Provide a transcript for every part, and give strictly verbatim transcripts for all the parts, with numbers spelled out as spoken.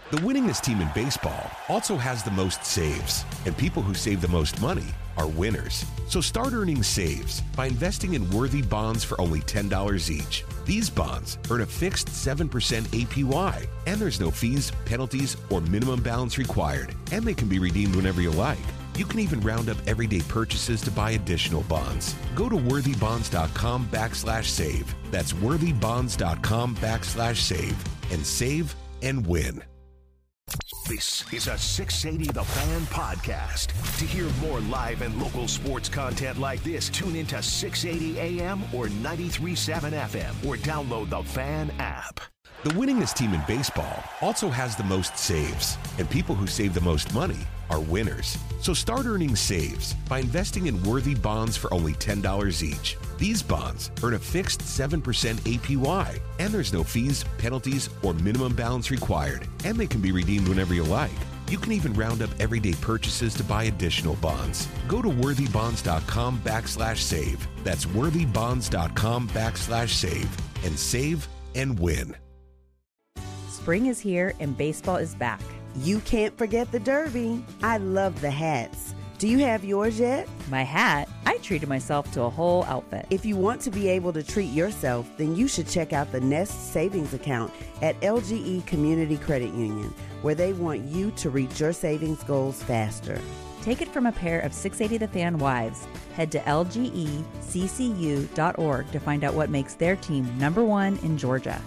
The winningest team in baseball also has the most saves, and people who save the most money are winners. So start earning saves by investing in worthy bonds for only ten dollars each. These bonds earn a fixed seven percent A P Y, and there's no fees, penalties, or minimum balance required, and they can be redeemed whenever you like. You can even round up everyday purchases to buy additional bonds. Go to worthybonds.com backslash save. That's worthybonds.com backslash save and save and win. This is a six eighty The Fan podcast. To hear more live and local sports content like this, tune into six eighty A M or ninety-three point seven F M or download the Fan app. The winningest team in baseball also has the most saves, and people who save the most money are winners. So start earning saves by investing in worthy bonds for only ten dollars each. These bonds earn a fixed seven percent A P Y, and there's no fees, penalties, or minimum balance required, and they can be redeemed whenever you like. You can even round up everyday purchases to buy additional bonds. Go to worthybonds.com backslash save. That's worthybonds.com backslash save and save and win. Spring is here and baseball is back. You can't forget the Derby. I love the hats. Do you have yours yet? My hat? I treated myself to a whole outfit. If you want to be able to treat yourself, then you should check out the Nest Savings Account at L G E Community Credit Union, where they want you to reach your savings goals faster. Take it from a pair of six eighty The Fan wives. Head to L G E C C U dot org to find out what makes their team number one in Georgia.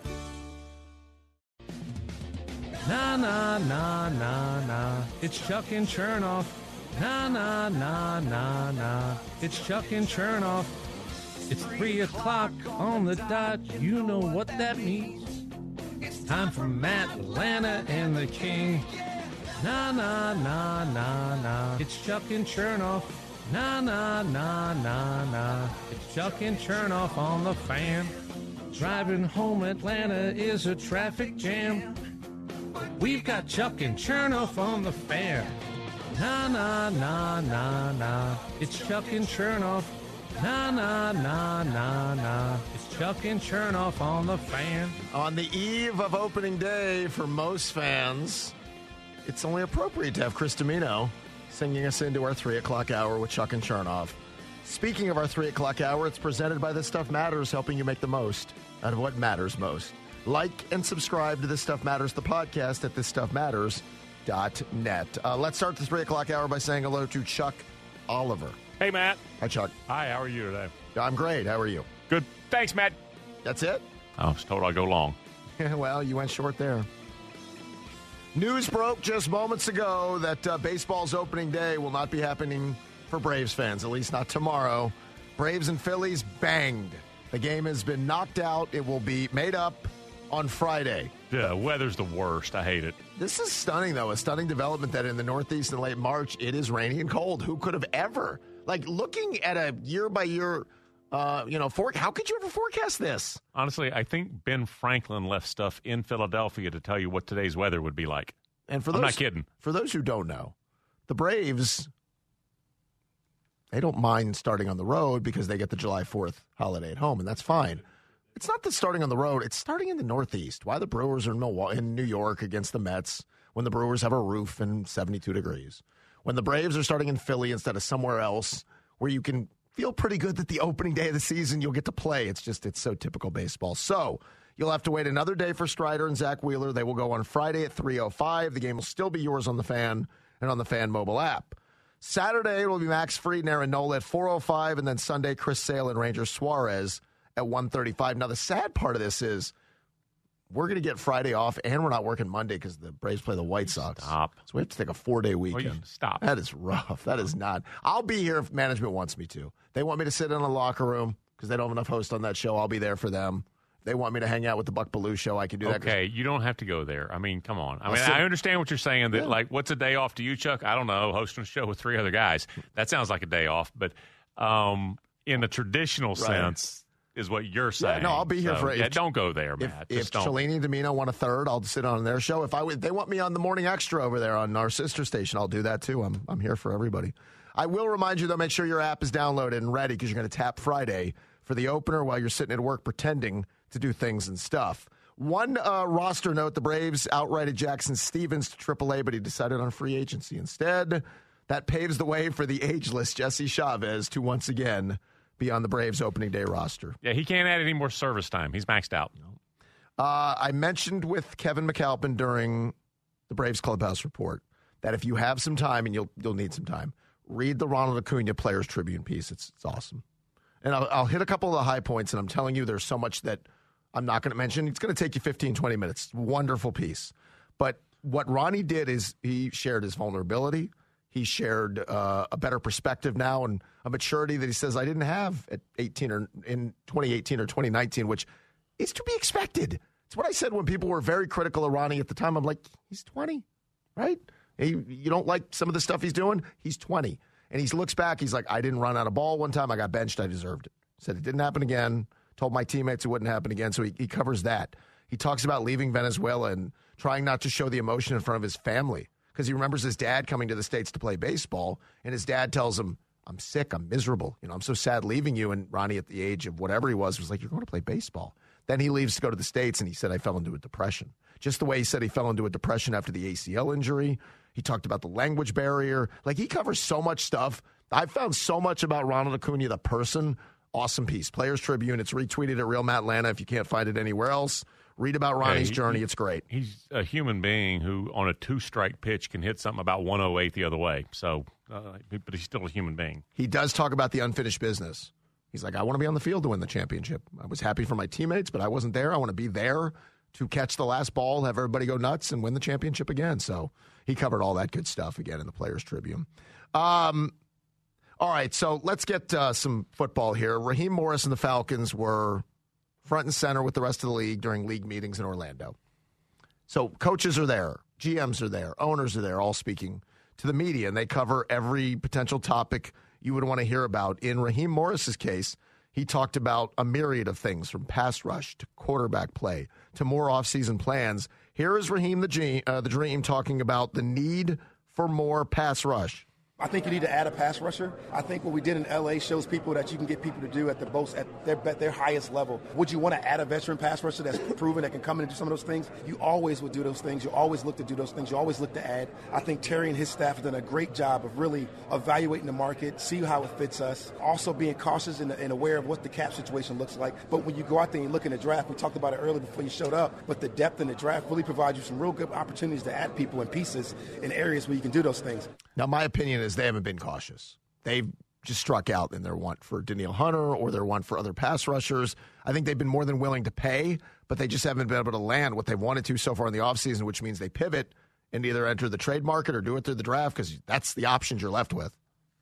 Na, na, na, na, na, it's Chuck and Chernoff. Na, na, na, na, na, it's Chuck and Chernoff. It's three o'clock on the dot, you know what that means. Time for Matt, Atlanta, and the King. Na, na, na, na, na, it's Chuck and Chernoff. Na, na, na, na, na, it's Chuck and Chernoff on the Fan. Driving home Atlanta is a traffic jam. We've got Chuck and Chernoff on the Fan. Na, na, na, na, na, it's Chuck and Chernoff. Na, na, na, na, na, it's Chuck and Chernoff on the Fan. On the eve of opening day for most fans, it's only appropriate to have Chris Domino singing us into our three o'clock hour with Chuck and Chernoff. Speaking of our three o'clock hour, it's presented by This Stuff Matters, helping you make the most out of what matters most. Like and subscribe to This Stuff Matters, the podcast, at this stuff matters dot net. Uh, let's start the three o'clock hour by saying hello to Chuck Oliver. Hey, Matt. Hi, Chuck. Hi, how are you today? I'm great. How are you? Good. Thanks, Matt. That's it? I was told I'd go long. Well, you went short there. News broke just moments ago that uh, baseball's opening day will not be happening for Braves fans, at least not tomorrow. Braves and Phillies banged. The game has been knocked out. It will be made up on Friday. Yeah, weather's the worst. I hate it. This is stunning, though. A stunning development that in the Northeast in late March, it is rainy and cold. Who could have ever? Like, looking at a year-by-year, uh, you know, for, how could you ever forecast this? Honestly, I think Ben Franklin left stuff in Philadelphia to tell you what today's weather would be like. And for I'm those, not kidding. For those who don't know, the Braves, they don't mind starting on the road because they get the July fourth holiday at home, and that's fine. It's not the starting on the road. It's starting in the Northeast. Why the Brewers are in, Milwaukee, in New York against the Mets when the Brewers have a roof and seventy-two degrees. When the Braves are starting in Philly instead of somewhere else where you can feel pretty good that the opening day of the season you'll get to play. It's just, it's so typical baseball. So you'll have to wait another day for Strider and Zach Wheeler. They will go on Friday at three oh five. The game will still be yours on the Fan and on the Fan mobile app. Saturday it will be Max Fried and Aaron Nola at four oh five, and then Sunday Chris Sale and Ranger Suarez at one thirty-five. Now, the sad part of this is we're going to get Friday off, and we're not working Monday because the Braves play the White Sox. Stop. So we have to take a four-day weekend. Oh, you stop. That is rough. That is not. I'll be here if management wants me to. They want me to sit in a locker room because they don't have enough hosts on that show. I'll be there for them. They want me to hang out with the Buck Belue show. I can do that. Okay, you don't have to go there. I mean, come on. I I'll mean, sit- I understand what you're saying. That Yeah. like, what's a day off to you, Chuck? I don't know. Hosting a show with three other guys. That sounds like a day off. But um, in the traditional Right. sense, is what you're saying. Yeah, no, I'll be here So, for it. Yeah, If- don't go there, If, Matt. if Just don't. Shalini and Domino want a third, I'll sit on their show. If I would, they want me on the morning extra over there on our sister station, I'll do that too. I'm I'm here for everybody. I will remind you though, make sure your app is downloaded and ready because you're going to tap Friday for the opener while you're sitting at work pretending to do things and stuff. One uh, roster note, the Braves outrighted Jackson Stevens to triple A, but he decided on free agency instead. That paves the way for the ageless Jesse Chavez to once again be on the Braves opening day roster. Yeah, he can't add any more service time. He's maxed out. Uh, I mentioned with Kevin McAlpin during the Braves Clubhouse Report that if you have some time, and you'll you'll need some time, read the Ronald Acuna Players Tribune piece. It's it's awesome. And I'll, I'll hit a couple of the high points, and I'm telling you there's so much that I'm not going to mention. It's going to take you fifteen, twenty minutes. Wonderful piece. But what Ronnie did is he shared his vulnerability. He shared uh, a better perspective now and a maturity that he says I didn't have at eighteen or in twenty eighteen or twenty nineteen, which is to be expected. It's what I said when people were very critical of Ronnie at the time. I'm like, he's twenty, right? He, you don't like some of the stuff he's doing? He's twenty. And he looks back, he's like, I didn't run out of ball one time. I got benched. I deserved it. Said it didn't happen again. Told my teammates it wouldn't happen again. So he, he covers that. He talks about leaving Venezuela and trying not to show the emotion in front of his family because he remembers his dad coming to the States to play baseball. And his dad tells him, I'm sick. I'm miserable. You know, I'm so sad leaving you. And Ronnie, at the age of whatever he was, was like, you're going to play baseball. Then he leaves to go to the States, and he said, I fell into a depression. Just the way he said he fell into a depression after the A C L injury. He talked about the language barrier. Like, he covers so much stuff. I've found so much about Ronald Acuna, the person. Awesome piece. Players Tribune. It's retweeted at Real Matt Atlanta if you can't find it anywhere else. Read about Ronnie's yeah, he, journey. He, it's great. He's a human being who, on a two-strike pitch, can hit something about one oh eight the other way. So, uh, but he's still a human being. He does talk about the unfinished business. He's like, I want to be on the field to win the championship. I was happy for my teammates, but I wasn't there. I want to be there to catch the last ball, have everybody go nuts, and win the championship again. So he covered all that good stuff again in the Players Tribune. Um, all right, so let's get uh, some football here. Raheem Morris and the Falcons were front and center with the rest of the league during league meetings in Orlando. So coaches are there, G Ms are there, owners are there, all speaking to the media, and they cover every potential topic you would want to hear about. In Raheem Morris's case, he talked about a myriad of things from pass rush to quarterback play to more offseason plans. Here is Raheem the, G, uh, the Dream talking about the need for more pass rush. I think you need to add a pass rusher. I think what we did in L A shows people that you can get people to do at the most at their at their highest level. Would you want to add a veteran pass rusher that's proven that can come in and do some of those things? You always would do those things. You always look to do those things. You always look to add. I think Terry and his staff have done a great job of really evaluating the market, see how it fits us, also being cautious and, and aware of what the cap situation looks like. But when you go out there and you look in the draft, we talked about it earlier before you showed up, but the depth in the draft really provides you some real good opportunities to add people and pieces in areas where you can do those things. Now, my opinion is they haven't been cautious. They've just struck out in their want for Danielle Hunter or their want for other pass rushers. I think they've been more than willing to pay, but they just haven't been able to land what they've wanted to so far in the offseason, which means they pivot and either enter the trade market or do it through the draft because that's the options you're left with.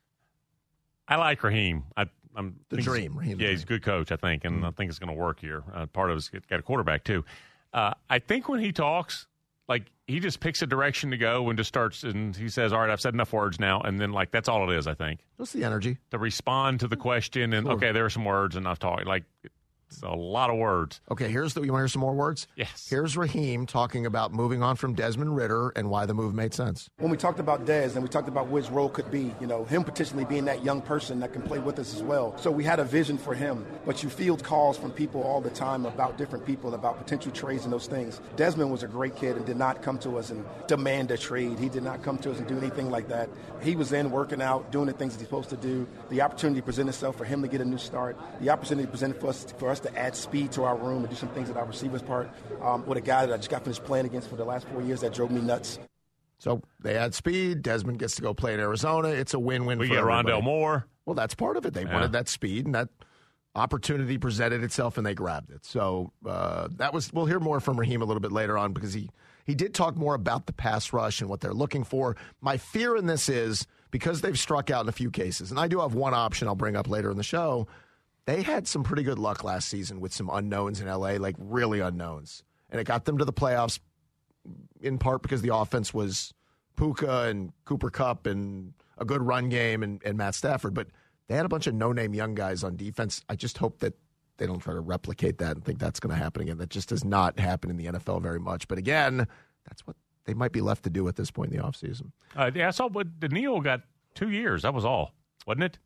I like Raheem. I, I'm the dream. Raheem yeah, the he's a dream. good coach, I think, and mm-hmm. I think it's going to work here. Uh, part of it's got a quarterback, too. Uh, I think when he talks, like, he just picks a direction to go and just starts, and he says, all right, I've said enough words now, and then, like, that's all it is, I think. What's the energy? To respond to the question, and, sure. okay, there are some words, and I've talked. Like, it's a lot of words. Okay, here's the, you want to hear some more words? Yes. Here's Raheem talking about moving on from Desmond Ridder and why the move made sense. When we talked about Dez and we talked about which role could be, you know, him potentially being that young person that can play with us as well. So we had a vision for him, but you field calls from people all the time about different people, about potential trades and those things. Desmond was a great kid and did not come to us and demand a trade. He did not come to us and do anything like that. He was in working out, doing the things that he's supposed to do. The opportunity presented itself for him to get a new start. The opportunity presented for us, for us to add speed to our room and do some things at our receivers part um, with a guy that I just got finished playing against for the last four years that drove me nuts. So they add speed. Desmond gets to go play in Arizona. It's a win-win we for get everybody. Rondell Moore. Well, that's part of it. They yeah. wanted that speed, and that opportunity presented itself, and they grabbed it. So uh, that was. We'll hear more from Raheem a little bit later on because he, he did talk more about the pass rush and what they're looking for. My fear in this is because they've struck out in a few cases, and I do have one option I'll bring up later in the show. They had some pretty good luck last season with some unknowns in L A, like really unknowns. And it got them to the playoffs in part because the offense was Puka and Cooper Kupp and a good run game and, and Matt Stafford. But they had a bunch of no-name young guys on defense. I just hope that they don't try to replicate that and think that's going to happen again. That just does not happen in the N F L very much. But again, that's what they might be left to do at this point in the offseason. Uh, yeah, I saw what Daniil got two years. That was all, wasn't it?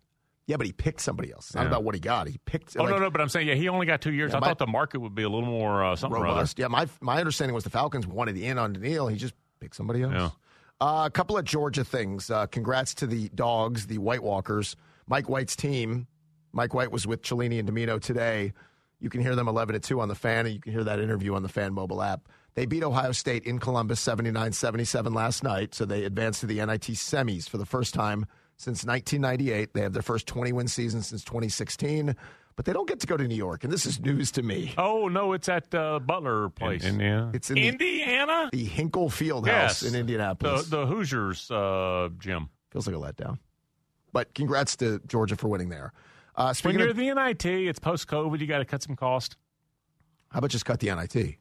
Yeah, but he picked somebody else. It's not Yeah. about what he got. He picked. Oh, like, no, no, but I'm saying, yeah, he only got two years. Yeah, I my- thought the market would be a little more uh, something or other. robust. Yeah, my my understanding was the Falcons wanted in on Daniil. He just picked somebody else. Yeah. Uh, a couple of Georgia things. Uh, congrats to the Dogs, the White Walkers. Mike White's team. Mike White was with Cellini and Domino today. You can hear them eleven to two on the Fan, and you can hear that interview on the Fan mobile app. They beat Ohio State in Columbus seventy-nine seventy-seven last night, so they advanced to the N I T semis for the first time since nineteen ninety-eight. They have their first twenty-win season since twenty sixteen, but they don't get to go to New York, and this is news to me. Oh, no, it's at uh, Butler Place. In Indiana? It's in the, Indiana? the Hinkle Fieldhouse Yes. in The, Indianapolis. the Hoosiers uh, gym. Feels like a letdown. But congrats to Georgia for winning there. Uh, When speaking you're of, the N I T, it's post-COVID. You got to cut some cost. how about just cut the N I T?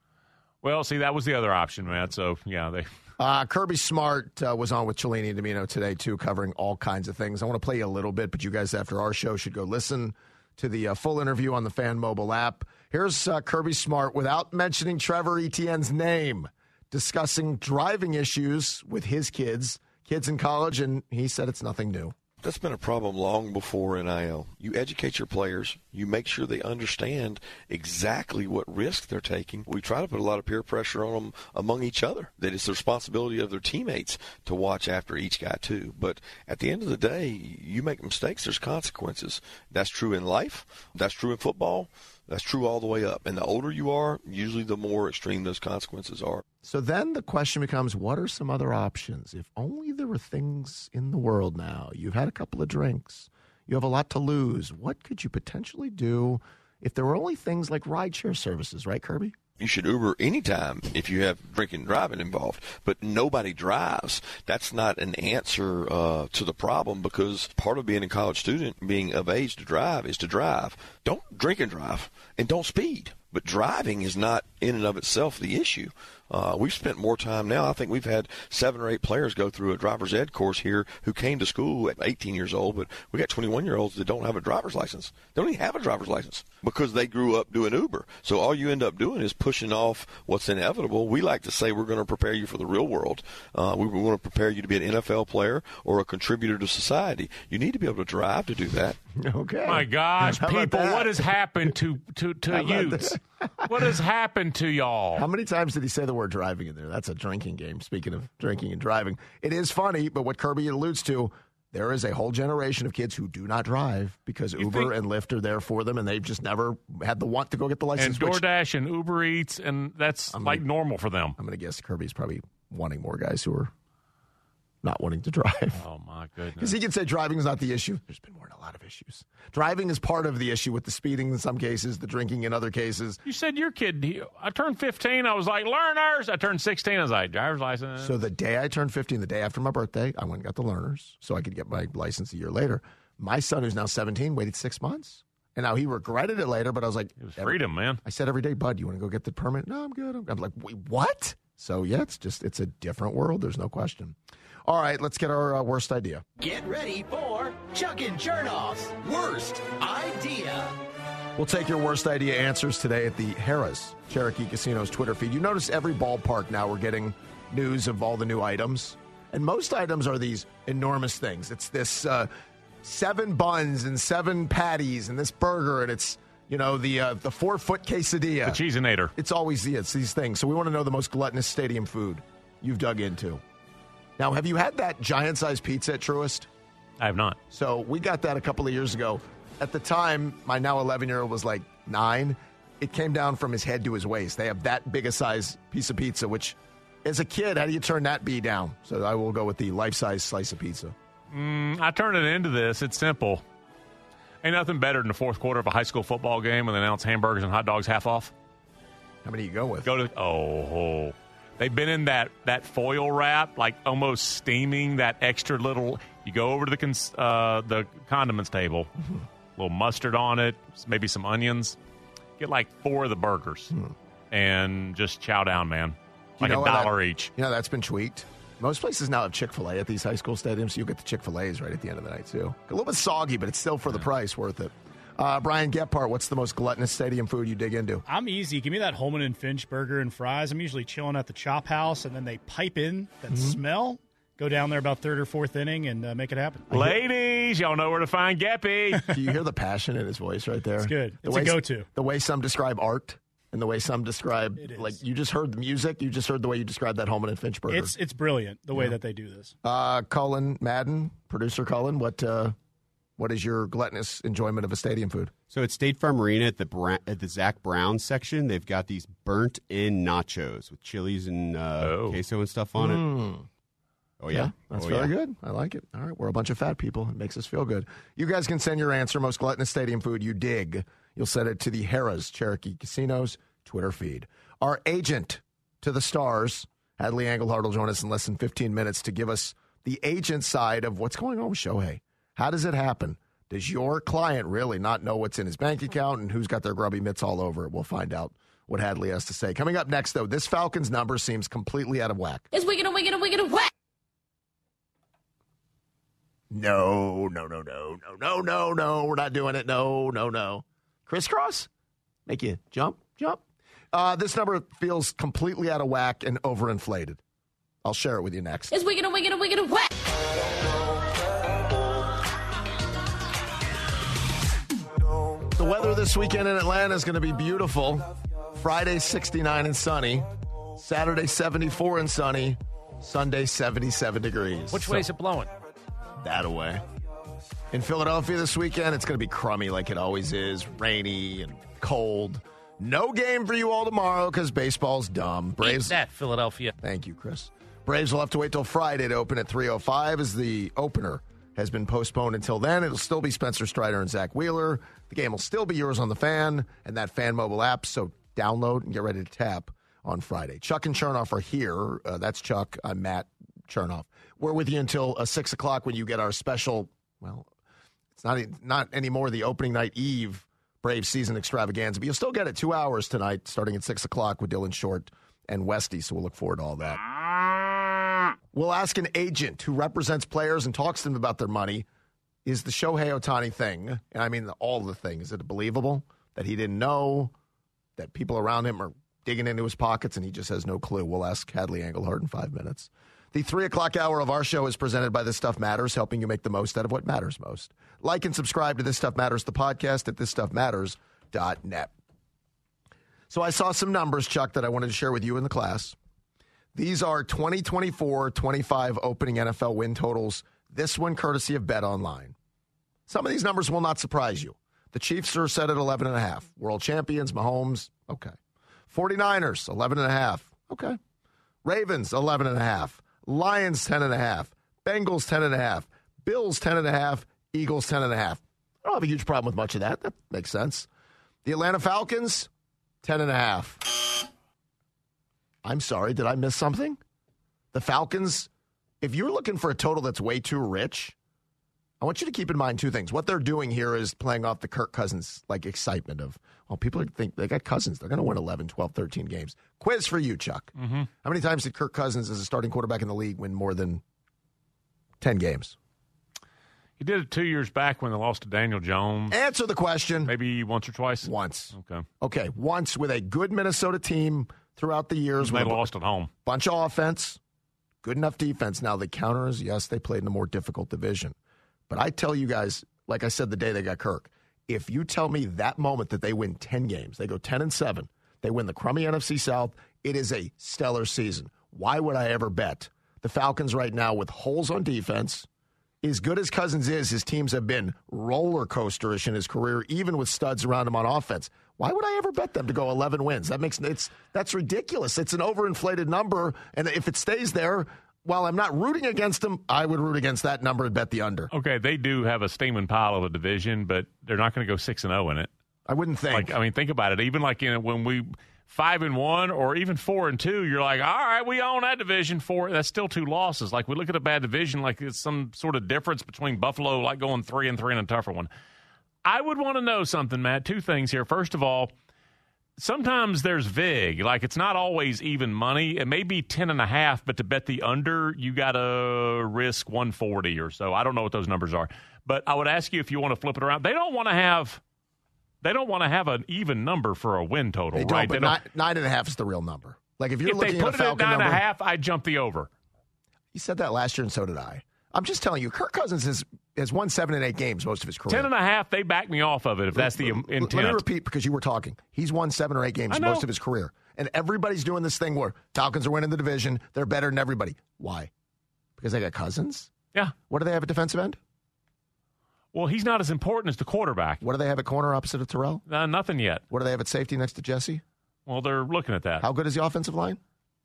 Well, see, that was the other option, man. So, yeah, they Uh, Kirby Smart uh, was on with Cellini and Domino today, too, covering all kinds of things. I want to play you a little bit, but you guys, after our show, should go listen to the uh, full interview on the Fan mobile app. Here's uh, Kirby Smart, without mentioning Trevor Etienne's name, discussing driving issues with his kids, kids in college, and he said it's nothing new. That's been a problem long before N I L. You educate your players. You make sure they understand exactly what risk they're taking. We try to put a lot of peer pressure on them among each other. That it's the responsibility of their teammates to watch after each guy, too. But at the end of the day, you make mistakes, there's consequences. That's true in life. That's true in football. That's true all the way up. And the older you are, usually the more extreme those consequences are. So then the question becomes, what are some other options? If only there were things in the world now. You've had a couple of drinks. You have a lot to lose. What could you potentially do if there were only things like rideshare services, right, Kirby? You should Uber anytime if you have drinking and driving involved, but nobody drives. That's not an answer uh, to the problem, because part of being a college student, being of age to drive, is to drive. Don't drink and drive, and don't speed. But driving is not in and of itself the issue. Uh, we've spent more time now. I think we've had seven or eight players go through a driver's ed course here who came to school at eighteen years old, but we got twenty-one-year-olds that don't have a driver's license. They don't even have a driver's license because they grew up doing Uber. So all you end up doing is pushing off what's inevitable. We like to say we're going to prepare you for the real world. Uh, we want to prepare you to be an N F L player or a contributor to society. You need to be able to drive to do that. Okay. My gosh, How about people, that? what has happened to, to, to How about youths? What has happened to y'all? How many times did he say the word driving in there? That's a drinking game, speaking of drinking and driving. It is funny, but what Kirby alludes to, there is a whole generation of kids who do not drive because You Uber think- and Lyft are there for them, and they've just never had the want to go get the license. And which DoorDash and Uber Eats, and that's I'm like gonna- normal for them. I'm going to guess Kirby's probably wanting more guys who are not wanting to drive. Oh, my Because goodness. he can say driving is not the issue. There's been more than a lot of issues. Driving is part of the issue with the speeding in some cases, the drinking in other cases. You said your kid, he, I turned fifteen, I was like, learners. I turned sixteen, I was like, driver's license. So the day I turned fifteen, the day after my birthday, I went and got the learners so I could get my license a year later. My son, who's now seventeen, waited six months. And now he regretted it later, but I was like, It was freedom, man. I said every day, bud, you want to go get the permit? No, I'm good. I'm, I'm like, wait, what? So, yeah, it's just, it's a different world. There's no question. All right, let's get our uh, worst idea. Get ready for Chuck and Chernoff's worst idea. We'll take your worst idea answers today at the Harrah's Cherokee Casino's Twitter feed. You notice every ballpark now we're getting news of all the new items. And most items are these enormous things. It's this uh, seven buns and seven patties and this burger, and it's, you know, the uh, the four-foot quesadilla. The Cheesinator. It's always the, it's these things. So we want to know the most gluttonous stadium food you've dug into. Now, have you had that giant-sized pizza at Truist? I have not. So we got that a couple of years ago. At the time, my now eleven-year-old was like nine. It came down from his head to his waist. They have that big a size piece of pizza, which, as a kid, how do you turn that bee down? So I will go with the life-size slice of pizza. Mm, I turned it into this. It's simple. Ain't nothing better than the fourth quarter of a high school football game when they announce hamburgers and hot dogs half off. How many you go with? Go to, oh, they've been in that, that foil wrap, like almost steaming that extra little. You go over to the cons, uh, the condiments table, a little mustard on it, maybe some onions. Get like four of the burgers and just chow down, man. Like You know a what dollar that- each. You know, that's been tweaked. Most places now have Chick-fil-A at these high school stadiums, so you get the Chick-fil-A's right at the end of the night, too. A little bit soggy, but it's still for the price worth it. Uh, Brian Gephardt, what's the most gluttonous stadium food you dig into? I'm easy. Give me that Holman and Finch burger and fries. I'm usually chilling at the Chop House, and then they pipe in that smell. go down there about third or fourth inning and uh, make it happen. Ladies, y'all know where to find Geppy. Do you hear the passion in his voice right there? It's good. The It's way, a go-to. The way some describe art and the way some describe, like, you just heard the music. You just heard the way you described that Holman and Finch burger. It's it's brilliant the way Yeah. that they do this. Uh, Cullen Madden, producer Cullen, what uh, what is your gluttonous enjoyment of a stadium food? So at State Farm Arena at the Bra- at the Zach Brown section, they've got these burnt-in nachos with chilies and uh, Oh. queso and stuff on Mm. it. Oh, yeah? That's oh, very yeah. good. I like it. All right. We're a bunch of fat people. It makes us feel good. You guys can send your answer, most gluttonous stadium food you dig. You'll send it to the Harrah's Cherokee Casinos Twitter feed. Our agent to the stars, Hadley Engelhardt, will join us in less than fifteen minutes to give us the agent side of what's going on with Shohei. How does it happen? Does your client really not know what's in his bank account and who's got their grubby mitts all over it? We'll find out what Hadley has to say. Coming up next, though, this Falcons number seems completely out of whack. It's wicked and wicked and wicked and whack. No, no, no, no, no, no, no, no. We're not doing it. No, no, no. Crisscross? Make you jump, jump. Uh, this number feels completely out of whack and overinflated. I'll share it with you next. It's wicked and wicked and wicked and whack. The weather this weekend in Atlanta is going to be beautiful. Friday, sixty-nine and sunny. Saturday, seventy-four and sunny. Sunday, seventy-seven degrees. Which So- way is it blowing? That away. In Philadelphia this weekend, it's going to be crummy like it always is, rainy and cold. No game for you all tomorrow because baseball's dumb. Braves. Eat that, Philadelphia. Thank you, Chris. Braves will have to wait till Friday to open at three oh five as the opener has been postponed until then. It'll still be Spencer Strider and Zach Wheeler. The game will still be yours on the Fan and that Fan mobile app, so download and get ready to tap on Friday. Chuck and Chernoff are here. Uh, that's Chuck. I'm Matt Chernoff. We're with you until uh, six o'clock when you get our special, well, it's not not anymore the opening night eve Brave season extravaganza, but you'll still get it two hours tonight starting at six o'clock with Dylan Short and Westy, so we'll look forward to all that. We'll ask an agent who represents players and talks to them about their money. Is the Shohei Ohtani thing, and I mean all the things, is it believable that he didn't know, that people around him are digging into his pockets and he just has no clue? We'll ask Hadley Engelhardt in five minutes. The three o'clock hour of our show is presented by This Stuff Matters, helping you make the most out of what matters most. Like and subscribe to This Stuff Matters, the podcast, at this stuff matters dot net. So I saw some numbers, Chuck, that I wanted to share with you in the class. These are twenty twenty-four twenty-five opening N F L win totals. This one courtesy of Bet Online. Some of these numbers will not surprise you. The Chiefs are set at eleven and a half. World champions, Mahomes, okay. forty-niners, eleven and a half. Okay. Ravens, eleven and a half. Lions, ten and a half. Bengals, ten and a half. Bills, ten and a half. Eagles, ten and a half. I don't have a huge problem with much of that. That makes sense. The Atlanta Falcons, ten and a half. I'm sorry, did I miss something? The Falcons, if you're looking for a total that's way too rich, I want you to keep in mind two things. What they're doing here is playing off the Kirk Cousins like excitement of, well, people think they got Cousins. They're going to win eleven, twelve, thirteen games. Quiz for you, Chuck. Mm-hmm. How many times did Kirk Cousins as a starting quarterback in the league win more than ten games? He did it two years back when they lost to Daniel Jones. Answer the question. Maybe once or twice? Once. Okay. Okay, once with a good Minnesota team throughout the years. They with a lost at home. Bunch of offense, good enough defense. Now the counters, yes, they played in a more difficult division. But I tell you guys, like I said the day they got Kirk, if you tell me that moment that they win ten games, they go ten and seven, they win the crummy N F C South, it is a stellar season. Why would I ever bet the Falcons right now with holes on defense? As good as Cousins is, his teams have been roller coasterish in his career, even with studs around him on offense. Why would I ever bet them to go eleven wins? That makes it's that's ridiculous. It's an overinflated number, and if it stays there, while I'm not rooting against them, I would root against that number and bet the under. Okay, they do have a steaming pile of a division, but they're not going to go six and zero in it. I wouldn't think. Like, I mean, think about it. Even like you know, when we five and one or even four and two, you're like, all right, we own that division. Four, that's still two losses. Like we look at a bad division, like it's some sort of difference between Buffalo, like going three and three and a tougher one. I would want to know something, Matt. Two things here. First of all, sometimes there's vig. Like it's not always even money. It may be ten and a half, but to bet the under, you got to risk one forty or so. I don't know what those numbers are, but I would ask you if you want to flip it around. They don't want to have. They don't want to have an even number for a win total, they don't, right? But they don't, nine, nine and a half is the real number. Like if you're if looking they put at a it at Falcon nine number, and a half, I'd jump the over. You said that last year, and so did I. I'm just telling you, Kirk Cousins has, has won seven and eight games most of his career. Ten and a half, they back me off of it if that's the intent. Let me repeat because you were talking. He's won seven or eight games most of his career. And everybody's doing this thing where Falcons are winning the division. They're better than everybody. Why? Because they got Cousins? Yeah. What do they have at defensive end? Well, he's not as important as the quarterback. What do they have at corner opposite of Terrell? Uh, nothing yet. What do they have at safety next to Jesse? Well, they're looking at that. How good is the offensive line?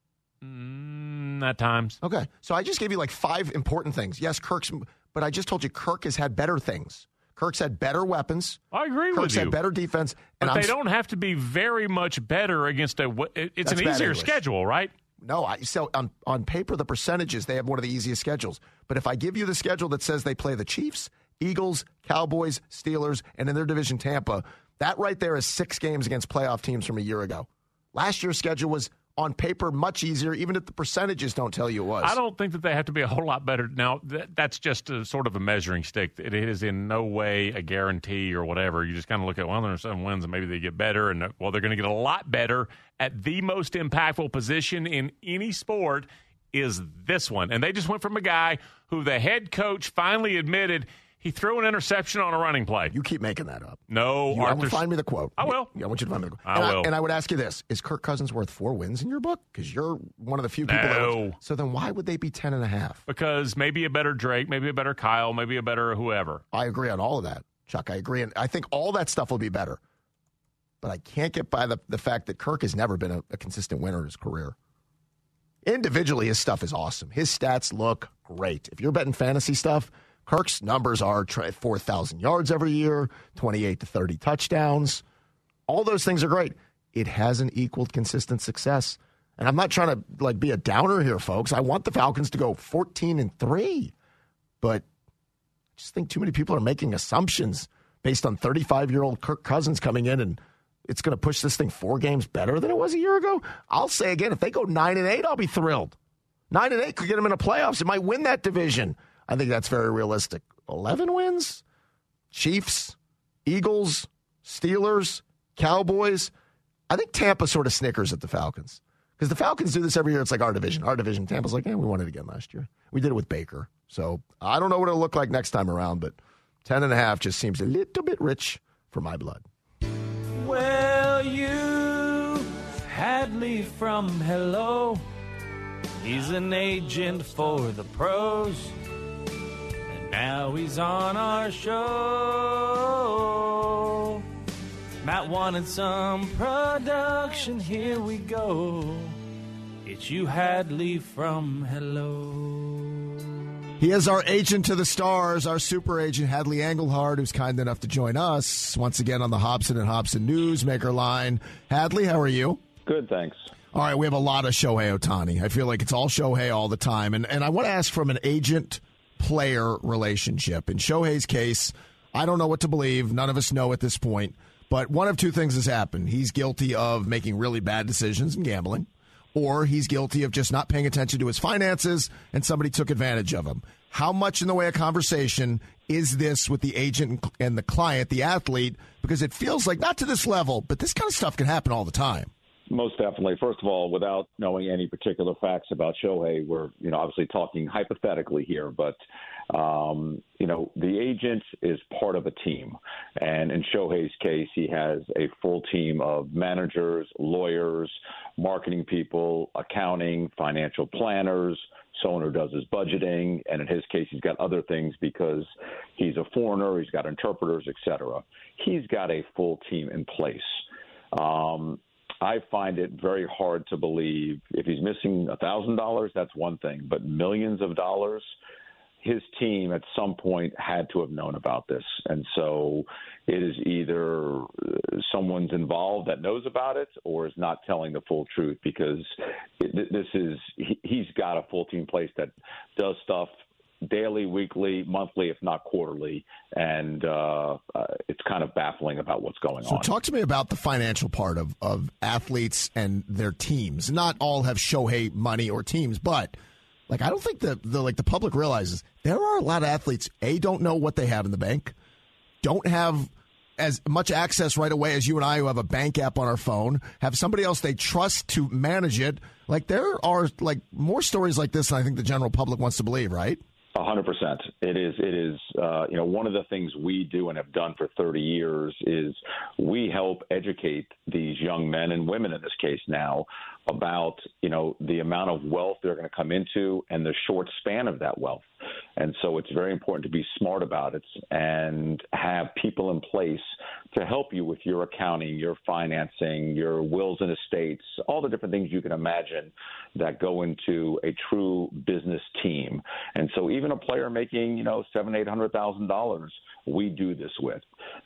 Mm, at times. Okay. So I just gave you like five important things. Yes, Kirk's, but I just told you Kirk has had better things. Kirk's had better weapons. I agree Kirk's with you. had better defense. And but I'm, they don't have to be very much better against a. It's an easier English. schedule, right? No, I so on, on paper, the percentages, they have one of the easiest schedules. But if I give you the schedule that says they play the Chiefs, Eagles, Cowboys, Steelers, and in their division, Tampa, that right there is six games against playoff teams from a year ago. Last year's schedule was, on paper, much easier, even if the percentages don't tell you it was. I don't think that they have to be a whole lot better. Now, that, that's just a sort of a measuring stick. It is in no way a guarantee or whatever. You just kind of look at, well, there's seven wins, and maybe they get better. And, well, they're going to get a lot better at the most impactful position in any sport is this one. And they just went from a guy who the head coach finally admitted he threw an interception on a running play. You keep making that up. No, you, Arthur. Find me the quote. I will. Yeah, I want you to find me the quote. I and will. I, and I would ask you this: is Kirk Cousins worth four wins in your book? Because you're one of the few people. No. That would, so then, why would they be ten and a half? Because maybe a better Drake, maybe a better Kyle, maybe a better whoever. I agree on all of that, Chuck. I agree, and I think all that stuff will be better. But I can't get by the the fact that Kirk has never been a, a consistent winner in his career. Individually, his stuff is awesome. His stats look great. If you're betting fantasy stuff, Kirk's numbers are four thousand yards every year, twenty-eight to thirty touchdowns. All those things are great. It hasn't equaled consistent success. And I'm not trying to like be a downer here, folks. I want the Falcons to go fourteen and three. But I just think too many people are making assumptions based on thirty-five-year-old Kirk Cousins coming in, and it's going to push this thing four games better than it was a year ago. I'll say again, if they go nine and eight, I'll be thrilled. Nine and eight could get them in the playoffs. It might win that division. I think that's very realistic. eleven wins? Chiefs, Eagles, Steelers, Cowboys. I think Tampa sort of snickers at the Falcons. Because the Falcons do this every year. It's like our division. Our division. Tampa's like, yeah, we won it again last year. We did it with Baker. So I don't know what it'll look like next time around, but ten and a half just seems a little bit rich for my blood. Well, you had Lee from Hello. He's an agent for the pros. And now he's on our show. Matt wanted some production. Here we go. It's you had Lee from Hello. He is our agent to the stars, our super agent, Hadley Engelhard, who's kind enough to join us once again on the Hobson and Hobson Newsmaker line. Hadley, how are you? Good, thanks. All right, we have a lot of Shohei Ohtani. I feel like it's all Shohei all the time. And, and I want to ask from an agent-player relationship. In Shohei's case, I don't know what to believe. None of us know at this point. But one of two things has happened. He's guilty of making really bad decisions and gambling, or he's guilty of just not paying attention to his finances and somebody took advantage of him. How much in the way of conversation is this with the agent and the client, the athlete? Because it feels like, not to this level, but this kind of stuff can happen all the time. Most definitely. First of all, without knowing any particular facts about Shohei, we're, you know, obviously talking hypothetically here, but, um, you know, the agent is part of a team. And in Shohei's case, he has a full team of managers, lawyers, marketing people, accounting, financial planners, someone who does his budgeting. And in his case, he's got other things because he's a foreigner, he's got interpreters, et cetera. He's got a full team in place. Um, I find it very hard to believe if he's missing one thousand dollars, that's one thing, but millions of dollars, his team at some point had to have known about this. And so it is either someone's involved that knows about it or is not telling the full truth, because it, this is he, he's got a full team in place that does stuff daily, weekly, monthly, if not quarterly, and uh, uh, it's kind of baffling about what's going so on. So talk to me about the financial part of, of athletes and their teams. Not all have Shohei money or teams, but like I don't think the, the like the public realizes there are a lot of athletes, A, don't know what they have in the bank, don't have as much access right away as you and I who have a bank app on our phone, have somebody else they trust to manage it, Like, there are, like, more stories like this than I think the general public wants to believe, right? A hundred percent. It is. It is. Uh, you know, one of the things we do and have done for thirty years is we help educate these young men and women, in this case now, about, you know, the amount of wealth they're going to come into and the short span of that wealth. And so it's very important to be smart about it and have people in place to help you with your accounting, your financing, your wills and estates, all the different things you can imagine that go into a true business team. And so even a player making, you know, seven, eight hundred thousand dollars, we do this with.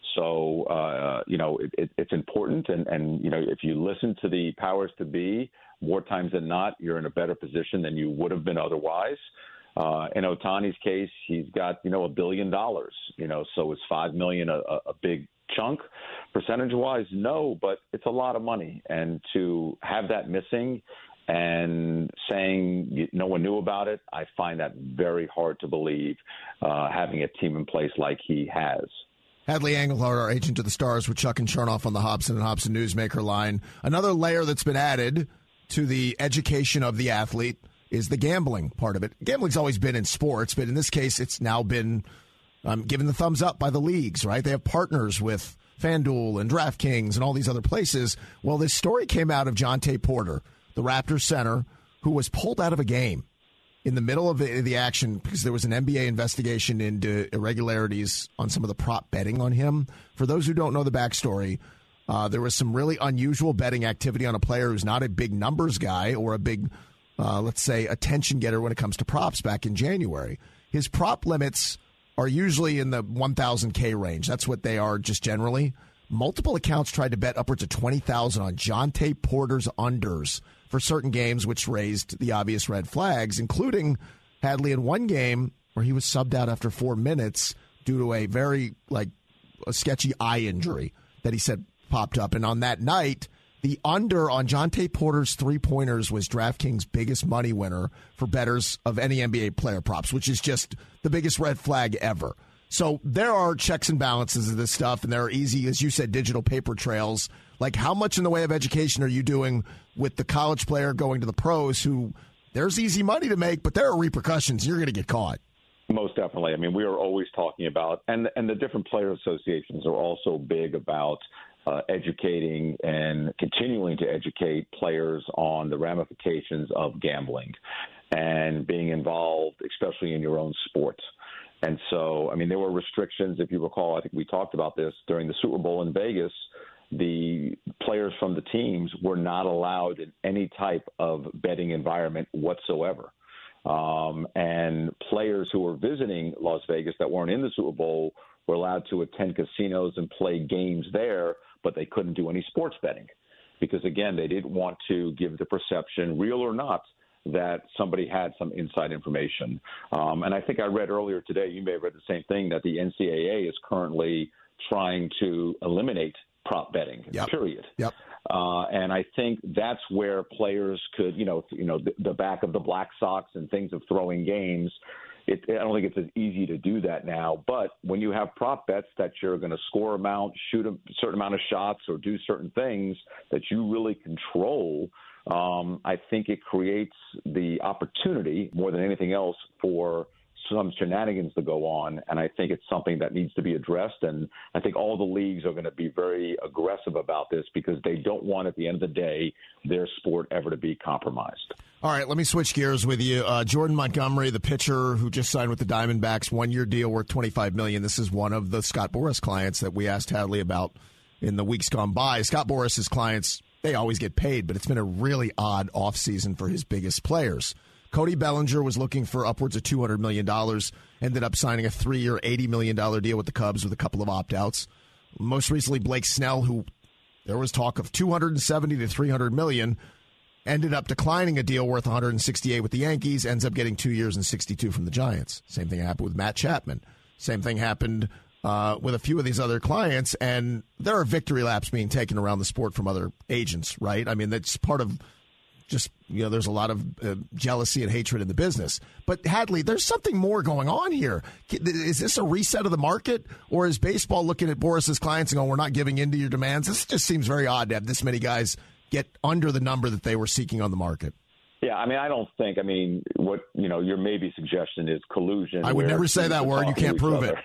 So, uh, you know, it, it, it's important. And, and, you know, if you listen to the powers to be, more times than not, you're in a better position than you would have been otherwise. Uh, in Ohtani's case, he's got, you know, a billion dollars, you know, so is five million a, a big chunk percentage wise? No, but it's a lot of money. And to have that missing and saying no one knew about it, I find that very hard to believe, uh, having a team in place like he has. Hadley Engelhardt, our agent to the stars, with Chuck and Chernoff on the Hobson and Hobson Newsmaker line. Another layer that's been added to the education of the athlete is the gambling part of it. Gambling's always been in sports, but in this case, it's now been um, given the thumbs up by the leagues, right? They have partners with FanDuel and DraftKings and all these other places. Well, this story came out of Jontay Porter, the Raptors center, who was pulled out of a game in the middle of the, the action because there was an N B A investigation into irregularities on some of the prop betting on him. For those who don't know the backstory, uh, there was some really unusual betting activity on a player who's not a big numbers guy or a big Uh, let's say, attention getter when it comes to props back in January. His prop limits are usually in the one thousand K range. That's what they are just generally. Multiple accounts tried to bet upwards of twenty thousand on Jontay Porter's unders for certain games, which raised the obvious red flags, including Hadley in one game where he was subbed out after four minutes due to a very, like, a sketchy eye injury that he said popped up. And on that night, the under on Jontay Porter's three-pointers was DraftKings' biggest money winner for bettors of any N B A player props, which is just the biggest red flag ever. So there are checks and balances of this stuff, and there are easy, as you said, digital paper trails. Like, how much in the way of education are you doing with the college player going to the pros who there's easy money to make, but there are repercussions. You're going to get caught. Most definitely. I mean, we are always talking about, and and the different player associations are also big about Uh, educating and continuing to educate players on the ramifications of gambling and being involved, especially in your own sport. And so, I mean, there were restrictions, if you recall, I think we talked about this during the Super Bowl in Vegas. The players from the teams were not allowed in any type of betting environment whatsoever. Um, and players who were visiting Las Vegas that weren't in the Super Bowl were allowed to attend casinos and play games there, but they couldn't do any sports betting because, again, they didn't want to give the perception, real or not, that somebody had some inside information. Um, and I think I read earlier today, you may have read the same thing, that the N C double A is currently trying to eliminate prop betting, yep. period. Yep. Uh, and I think that's where players could, you know, you know, the, the back of the Black Sox and things of throwing games. It, I don't think it's as easy to do that now. But when you have prop bets that you're going to score amount, shoot a certain amount of shots, or do certain things that you really control, um, I think it creates the opportunity more than anything else for some shenanigans to go on, and I think it's something that needs to be addressed, and I think all the leagues are going to be very aggressive about this because they don't want, at the end of the day, their sport ever to be compromised. All right, let me switch gears with you. Uh, Jordan Montgomery, the pitcher who just signed with the Diamondbacks, one-year deal worth twenty-five million dollars. This is one of the Scott Boras clients that we asked Hadley about in the weeks gone by. Scott Boras' clients, they always get paid, but it's been a really odd offseason for his biggest players. Cody Bellinger was looking for upwards of two hundred million dollars, ended up signing a three-year, eighty million dollars deal with the Cubs with a couple of opt-outs. Most recently, Blake Snell, who there was talk of two hundred seventy to three hundred million dollars, ended up declining a deal worth one hundred sixty-eight with the Yankees, ends up getting two years and sixty-two from the Giants. Same thing happened with Matt Chapman. Same thing happened uh, with a few of these other clients, and there are victory laps being taken around the sport from other agents, right? I mean, that's part of just, you know, there's a lot of uh, jealousy and hatred in the business. But, Hadley, there's something more going on here. Is this a reset of the market, or is baseball looking at Boras' clients and going, we're not giving in to your demands? This just seems very odd to have this many guys get under the number that they were seeking on the market. Yeah, I mean, I don't think, I mean, what, you know, your maybe suggestion is collusion. I would never say that word. You can't prove it.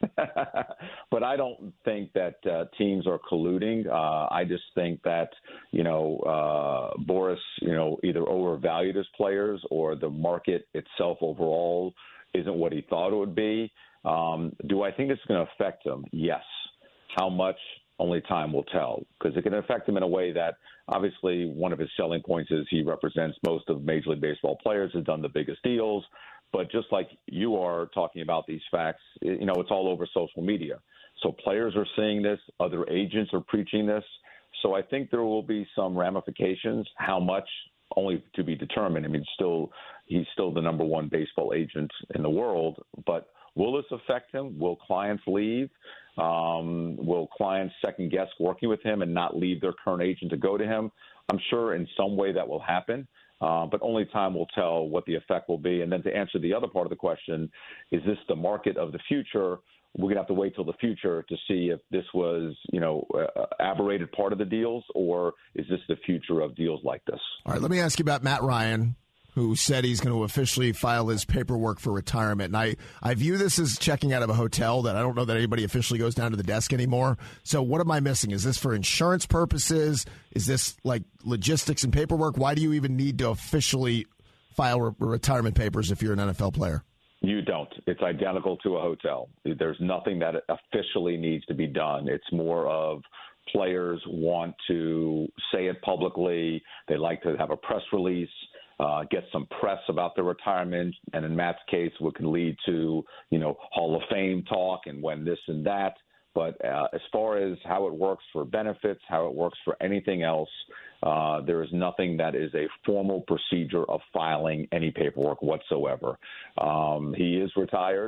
But I don't think that uh, teams are colluding. Uh, I just think that, you know, uh, Boris, you know, either overvalued his players or the market itself overall isn't what he thought it would be. Um, do I think it's going to affect him? Yes. How much? Only time will tell, because it can affect him in a way that obviously one of his selling points is he represents most of Major League Baseball players, has done the biggest deals. But just like you are talking about these facts, you know, it's all over social media. So players are seeing this. Other agents are preaching this. So I think there will be some ramifications. How much? Only to be determined. I mean, still, he's still the number one baseball agent in the world. But will this affect him? Will clients leave? Um, will clients second guess working with him and not leave their current agent to go to him? I'm sure in some way that will happen. Uh, but only time will tell what the effect will be. And then to answer the other part of the question, is this the market of the future? We're going to have to wait till the future to see if this was, you know, uh, aberrated part of the deals, or is this the future of deals like this? All right, let me ask you about Matt Ryan, who said he's going to officially file his paperwork for retirement. And I, I view this as checking out of a hotel that I don't know that anybody officially goes down to the desk anymore. So what am I missing? Is this for insurance purposes? Is this like logistics and paperwork? Why do you even need to officially file re- retirement papers if you're an N F L player? You don't. It's identical to a hotel. There's nothing that officially needs to be done. It's more of players want to say it publicly. They like to have a press release. Uh, get some press about their retirement, and in Matt's case, what can lead to, you know, Hall of Fame talk and when this and that. But uh, as far as how it works for benefits, how it works for anything else, uh, there is nothing that is a formal procedure of filing any paperwork whatsoever. Um, he is retired.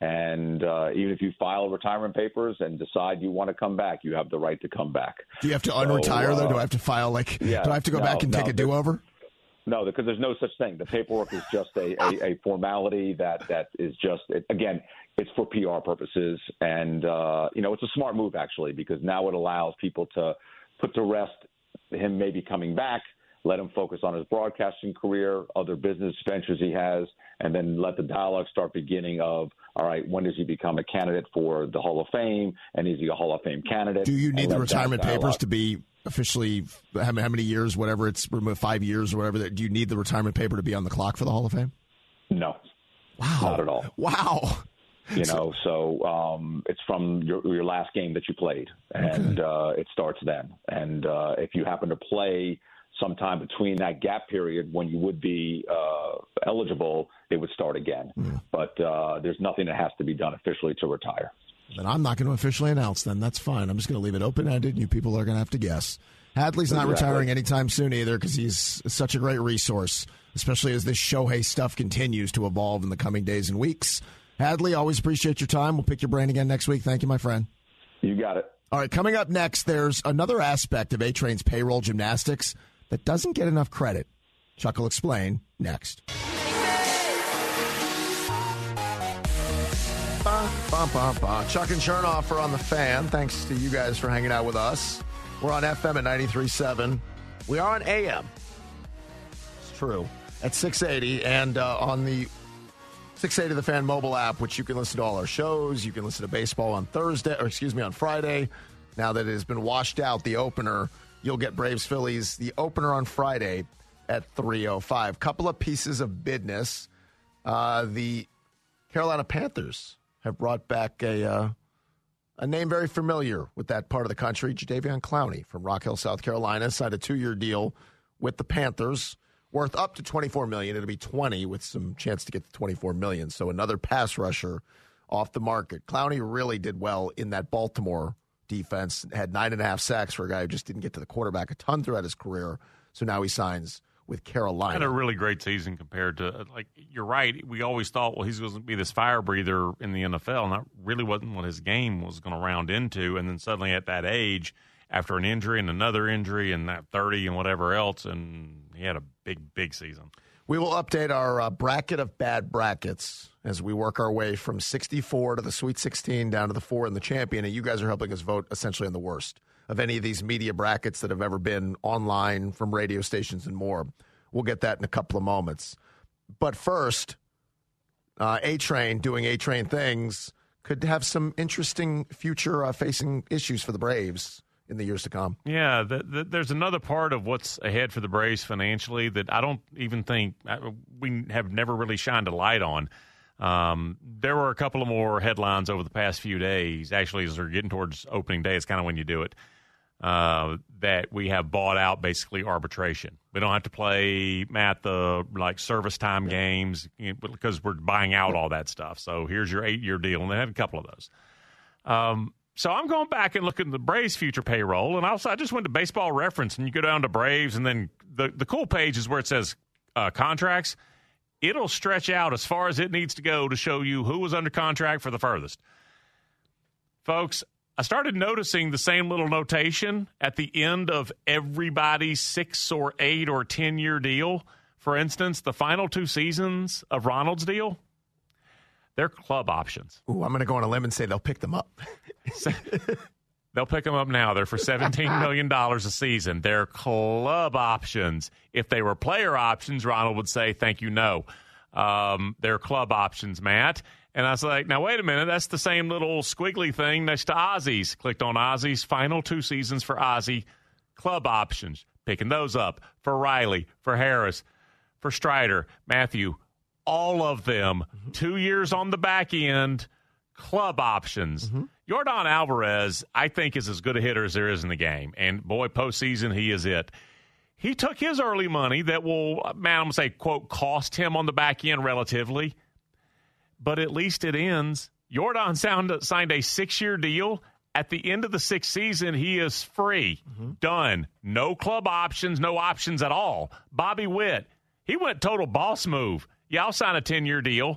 And uh, even if you file retirement papers and decide you want to come back, you have the right to come back. Do you have to unretire, so, uh, though? Do I have to file, like, yeah, do I have to go no, back and no, take a do-over? No, because there's no such thing. The paperwork is just a, a, a formality that, that is just, it, again, it's for P R purposes. And, uh, you know, it's a smart move, actually, because now it allows people to put to rest him maybe coming back, let him focus on his broadcasting career, other business ventures he has, and then let the dialogue start beginning of, all right, when does he become a candidate for the Hall of Fame, and is he a Hall of Fame candidate? Do you need and the let retirement that papers dialogue. to be officially, how many, how many years, whatever it's, five years or whatever, that do you need the retirement paper to be on the clock for the Hall of Fame? No. Wow. Not at all. Wow. You know, so um, it's from your, your last game that you played, and okay. uh, it starts then. And uh, if you happen to play sometime between that gap period when you would be uh, eligible, it would start again. Mm. But uh, there's nothing that has to be done officially to retire. Then I'm not going to officially announce then. That's fine. I'm just going to leave it open-ended, and you people are going to have to guess. Hadley's not exactly. retiring anytime soon either because he's such a great resource, especially as this Shohei stuff continues to evolve in the coming days and weeks. Hadley, always appreciate your time. We'll pick your brain again next week. Thank you, my friend. You got it. All right, coming up next, there's another aspect of A-Train's payroll gymnastics that doesn't get enough credit. Chuck will explain next. Ba, ba, ba, ba. Chuck and Chernoff are on the Fan. Thanks to you guys for hanging out with us. We're on F M at ninety-three point seven. We are on A M. It's true. At six eighty, and uh, on the six eighty The Fan mobile app, which you can listen to all our shows. You can listen to baseball on Thursday, or excuse me, on Friday. Now that it has been washed out, the opener, you'll get Braves Phillies, the opener on Friday at three oh five. Couple of pieces of business. Uh, the Carolina Panthers have brought back a uh, a name very familiar with that part of the country. Jadeveon Clowney from Rock Hill, South Carolina, signed a two-year deal with the Panthers, worth up to twenty-four million dollars. It'll be twenty with some chance to get to twenty-four million dollars. So another pass rusher off the market. Clowney really did well in that Baltimore defense, had nine and a half sacks for a guy who just didn't get to the quarterback a ton throughout his career. So now he signs with Carolina. Had a really great season compared to, like, you're right. We always thought, well, he's going to be this fire breather in the N F L, and that really wasn't what his game was going to round into. And then suddenly at that age, after an injury and another injury and that thirty and whatever else, and he had a big, big season. We will update our uh, bracket of bad brackets as we work our way from sixty-four to the Sweet sixteen down to the four and the champion. And you guys are helping us vote essentially on the worst of any of these media brackets that have ever been online from radio stations and more. We'll get that in a couple of moments. But first, uh, A-Train doing A-Train things could have some interesting future-facing uh, issues for the Braves in the years to come. Yeah, the, the, there's another part of what's ahead for the Braves financially that I don't even think we have never really shined a light on. Um, there were a couple of more headlines over the past few days. Actually, as we're getting towards opening day, it's kind of when you do it, uh, that we have bought out basically arbitration. We don't have to play, Matt, the like service time yeah. games you know, because we're buying out all that stuff. So here's your eight-year deal, and they had a couple of those. Um, so I'm going back and looking at the Braves future payroll, and also I just went to Baseball Reference, and you go down to Braves, and then the, the cool page is where it says uh, contracts. It'll stretch out as far as it needs to go to show you who was under contract for the furthest. Folks, I started noticing the same little notation at the end of everybody's six or eight or ten-year deal. For instance, the final two seasons of Ronald's deal, they're club options. Ooh, I'm going to go on a limb and say they'll pick them up. They'll pick them up now. They're for seventeen million dollars a season. They're club options. If they were player options, Ronald would say, thank you, no. Um, they're club options, Matt. And I was like, now, wait a minute. That's the same little squiggly thing next to Ozzy's. Clicked on Ozzy's final two seasons for Ozzy. Club options. Picking those up for Riley, for Harris, for Strider, Matthew. All of them. Mm-hmm. Two years on the back end. Club options. Mm-hmm. Yordan Alvarez, I think, is as good a hitter as there is in the game. And, boy, postseason, he is it. He took his early money that will, man, I'm going to say, quote, cost him on the back end relatively. But at least it ends. Yordan sound, signed a six-year deal. At the end of the sixth season, he is free. Mm-hmm. Done. No club options, no options at all. Bobby Witt, he went total boss move. Yeah, I'll sign a ten-year deal.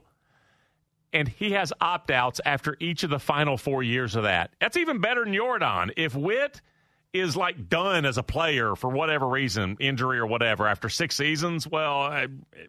And he has opt-outs after each of the final four years of that. That's even better than Yordan. If Witt is, like, done as a player for whatever reason, injury or whatever, after six seasons, well,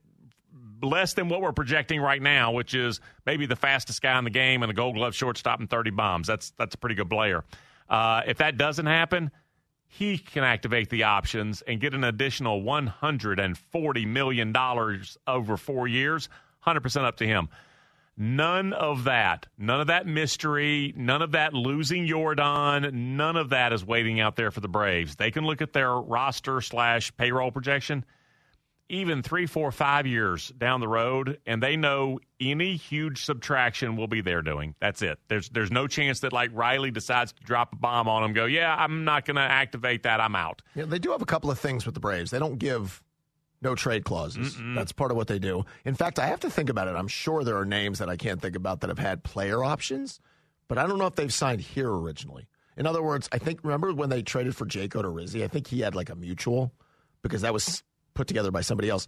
less than what we're projecting right now, which is maybe the fastest guy in the game and a Gold Glove shortstop and thirty bombs. That's that's a pretty good player. Uh, if that doesn't happen, he can activate the options and get an additional one hundred forty million dollars over four years, one hundred percent up to him. None of that, none of that mystery, none of that losing Yordan, none of that is waiting out there for the Braves. They can look at their roster slash payroll projection even three, four, five years down the road, and they know any huge subtraction will be they're doing. That's it. There's there's no chance that, like, Riley decides to drop a bomb on them, go, yeah, I'm not going to activate that, I'm out. Yeah, they do have a couple of things with the Braves. They don't give no trade clauses. Mm-mm. That's part of what they do. In fact, I have to think about it. I'm sure there are names that I can't think about that have had player options, but I don't know if they've signed here originally. In other words, I think, remember when they traded for Jake Odorizzi? I think he had like a mutual because that was put together by somebody else.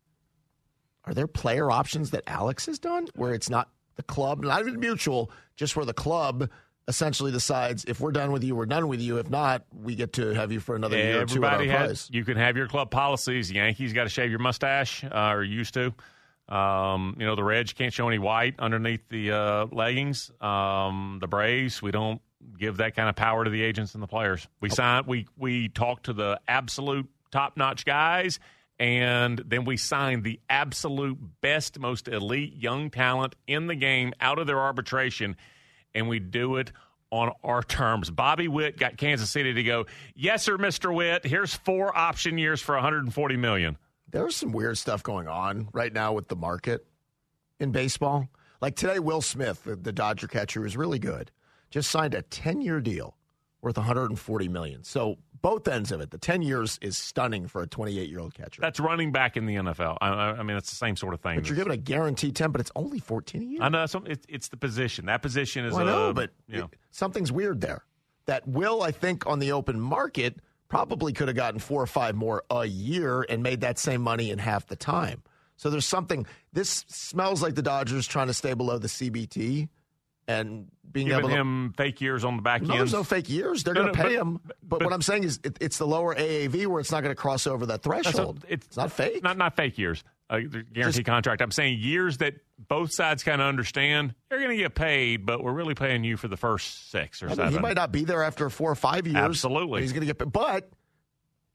Are there player options that Alex has done where it's not the club, not even mutual, just where the club essentially decides if we're done with you, we're done with you. If not, we get to have you for another yeah, year or two at our has, price. You can have your club policies. Yankees got to shave your mustache, uh, or used to. Um, you know, the Reds can't show any white underneath the uh, leggings. Um, the Braves, we don't give that kind of power to the agents and the players. We sign, we we talk to the absolute top-notch guys, and then we sign the absolute best, most elite young talent in the game out of their arbitration, and we do it on our terms. Bobby Witt got Kansas City to go, yes, sir, Mister Witt, here's four option years for one hundred forty million dollars. There's some weird stuff going on right now with the market in baseball. Like today, Will Smith, the, the Dodger catcher, is really good. Just signed a ten-year deal worth one hundred forty million dollars. So both ends of it. The ten years is stunning for a twenty-eight-year-old catcher. That's running back in the N F L. I, I mean, it's the same sort of thing. But you're given a guaranteed ten, but it's only fourteen a year. I know. So it's, it's the position. That position is well, I know, a, but you know. it, something's weird there. That Will, I think, on the open market probably could have gotten four or five more a year and made that same money in half the time. So there's something. This smells like the Dodgers trying to stay below the C B T and being Giving able to him fake years on the back no, end. There's no fake years. They're no, going to no, pay but, him. But, but what I'm saying is it, it's the lower A A V where it's not going to cross over that threshold. A, it's, it's not fake. Not not fake years. A guaranteed Just, contract. I'm saying years that both sides kind of understand you're going to get paid, but we're really paying you for the first six or I mean, seven. he might not be there after four or five years. Absolutely. He's going to get paid. But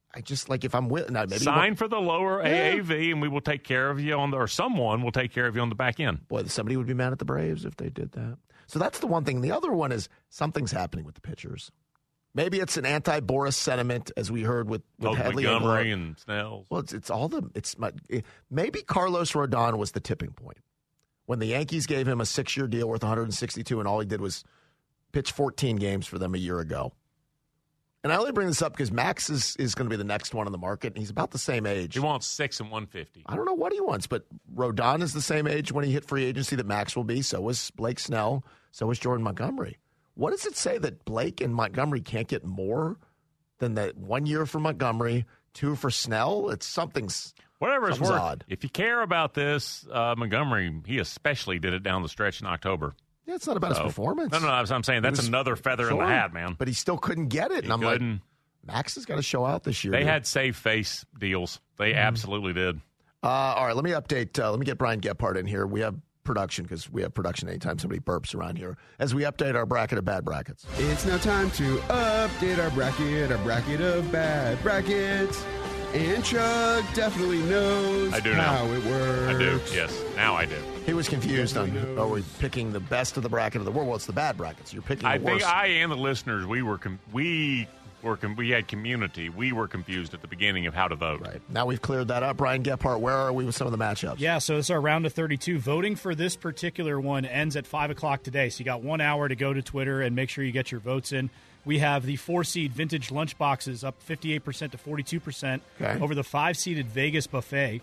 I just like if I'm with now, maybe sign for the lower yeah. A A V, and we will take care of you on the, or someone will take care of you on the back end. Boy, somebody would be mad at the Braves if they did that. So that's the one thing. The other one is something's happening with the pitchers. Maybe it's an anti-Boris sentiment, as we heard with, with oh, Headley Montgomery and, and Snell. Well, it's it's all the it's my, maybe Carlos Rodon was the tipping point when the Yankees gave him a six-year deal worth one hundred sixty-two, and all he did was pitch fourteen games for them a year ago. And I only bring this up because Max is, is going to be the next one on the market, and he's about the same age. He wants six and one fifty. I don't know what he wants, but Rodon is the same age when he hit free agency that Max will be. So was Blake Snell. So was Jordan Montgomery. What does it say that Blake and Montgomery can't get more than that one year for Montgomery, two for Snell? It's something's whatever it's worth. Odd. If you care about this, uh, Montgomery, he especially did it down the stretch in October. Yeah, it's not about so, his performance. No, no, no, I'm saying that's was, another feather sure, in the hat, man. But he still couldn't get it. He and I'm couldn't. like, Max has got to show out this year. They dude. had save face deals. They mm. absolutely did. Uh, all right, let me update. Uh, let me get Brian Gephardt in here. We have production because we have production anytime somebody burps around here as we update our bracket of bad brackets. It's now time to update our bracket, our bracket of bad brackets. And Chuck definitely knows I do how know. it works. I do, yes. Now I do. He was confused on, are we picking the best of the bracket of the world? Well, it's the bad brackets. You're picking the I worst. think I and the listeners, we were com- we were com- we had community. We were confused at the beginning of how to vote. Right. Now we've cleared that up. Brian Gephardt, where are we with some of the matchups? Yeah, so it's our round of thirty-two. Voting for this particular one ends at five o'clock today, so you got one hour to go to Twitter and make sure you get your votes in. We have the four-seed vintage lunchboxes up fifty-eight percent to forty-two percent okay. over the five-seeded Vegas buffet.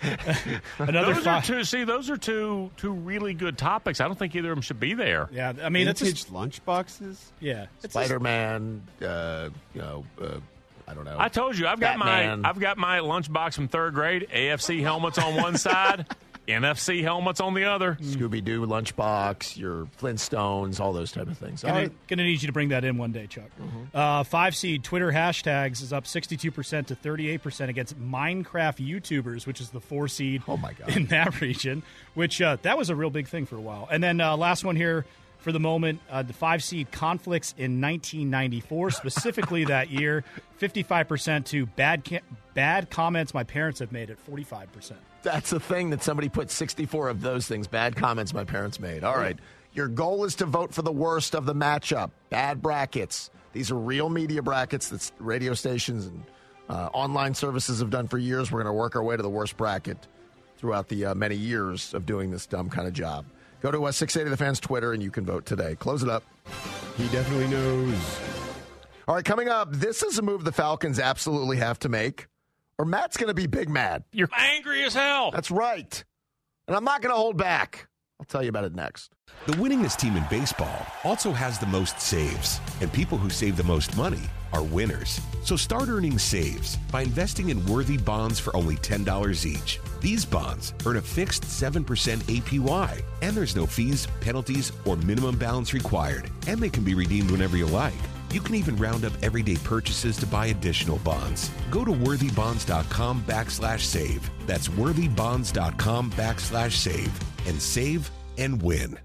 Another those five- are two. See, those are two two really good topics. I don't think either of them should be there. Yeah, I mean, vintage it's lunchboxes. Yeah, Spider-Man. Uh, you know, uh, I don't know. I told you, I've got Batman. my I've got my lunchbox from third grade. A F C helmets on one side. N F C helmets on the other. Scooby-Doo lunchbox, your Flintstones, all those type of things. Gonna, right. gonna need you to bring that in one day, Chuck. Mm-hmm. Uh, five-seed Twitter hashtags is up sixty-two percent to thirty-eight percent against Minecraft YouTubers, which is the four-seed oh my God. in that region, which uh, that was a real big thing for a while. And then uh, last one here for the moment, uh, the five-seed conflicts in nineteen ninety-four, specifically that year, fifty-five percent to bad, ca- bad comments my parents have made at forty-five percent. That's the thing that somebody put sixty-four of those things, bad comments my parents made. All right. Your goal is to vote for the worst of the matchup. Bad brackets. These are real media brackets that radio stations and uh, online services have done for years. We're going to work our way to the worst bracket throughout the uh, many years of doing this dumb kind of job. Go to uh, six eighty The Fan's Twitter and you can vote today. Close it up. He definitely knows. All right, coming up, this is a move the Falcons absolutely have to make. Or Matt's going to be big mad. You're angry as hell. That's right. And I'm not going to hold back. I'll tell you about it next. The winningest team in baseball also has the most saves, and people who save the most money are winners. So start earning saves by investing in worthy bonds for only ten dollars each. These bonds earn a fixed seven percent A P Y, and there's no fees, penalties, or minimum balance required, and they can be redeemed whenever you like. You can even round up everyday purchases to buy additional bonds. Go to worthybonds.com backslash save. That's worthybonds.com backslash save. And save and win.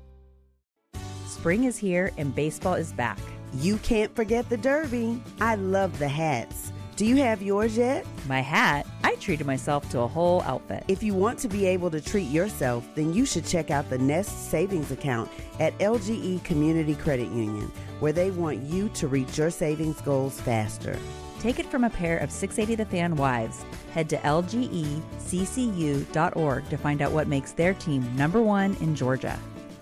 Spring is here and baseball is back. You can't forget the Derby. I love the hats. Do you have yours yet? My hat? I treated myself to a whole outfit. If you want to be able to treat yourself, then you should check out the Nest Savings Account at L G E Community Credit Union, where they want you to reach your savings goals faster. Take it from a pair of six eighty The Fan wives. Head to L G E C C U dot org to find out what makes their team number one in Georgia.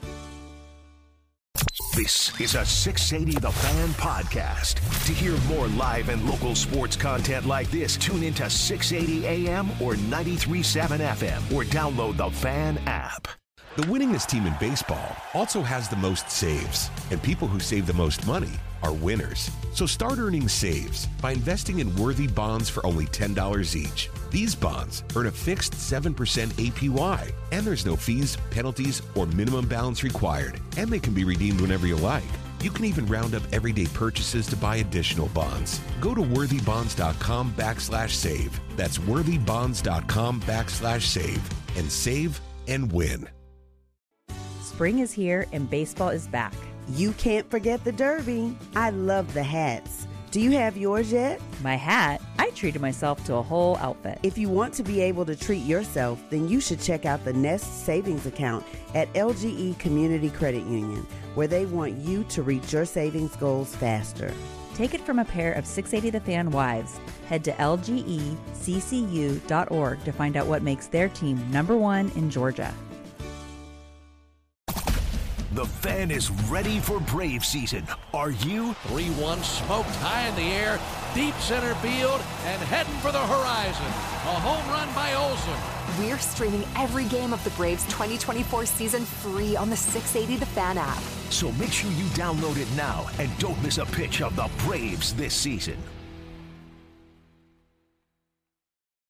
This is a six eighty The Fan podcast. To hear more live and local sports content like this, tune into six eighty A M or ninety-three point seven F M or download the Fan app. The winningest team in baseball also has the most saves, and people who save the most money are winners. So start earning saves by investing in worthy bonds for only ten dollars each. These bonds earn a fixed seven percent A P Y, and there's no fees, penalties, or minimum balance required, and they can be redeemed whenever you like. You can even round up everyday purchases to buy additional bonds. Go to worthybonds.com backslash save. That's worthybonds.com backslash save. And save and win. Spring is here and baseball is back. You can't forget the Derby. I love the hats. Do you have yours yet? My hat? I treated myself to a whole outfit. If you want to be able to treat yourself, then you should check out the Nest Savings Account at L G E Community Credit Union, where they want you to reach your savings goals faster. Take it from a pair of six eighty The Fan wives. Head to L G E C C U dot org to find out what makes their team number one in Georgia. The Fan is ready for Brave season. Are you? three one smoked high in the air, deep center field, and heading for the horizon. A home run by Olsen. We're streaming every game of the Braves twenty twenty-four season free on the six eighty The Fan app. So make sure you download it now and don't miss a pitch of the Braves this season.